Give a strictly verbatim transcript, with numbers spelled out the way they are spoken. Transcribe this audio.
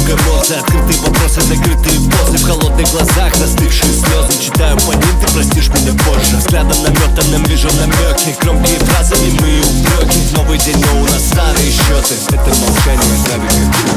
много эмоций, открытые вопросы, закрытые позы. В холодных глазах застывшие слезы. Читаю по ним, ты простишь меня позже. Взглядом наметанным вижу намеки, громкие фразы, немые упреки. Новый день, но у нас старые счеты. Это молчание гравит.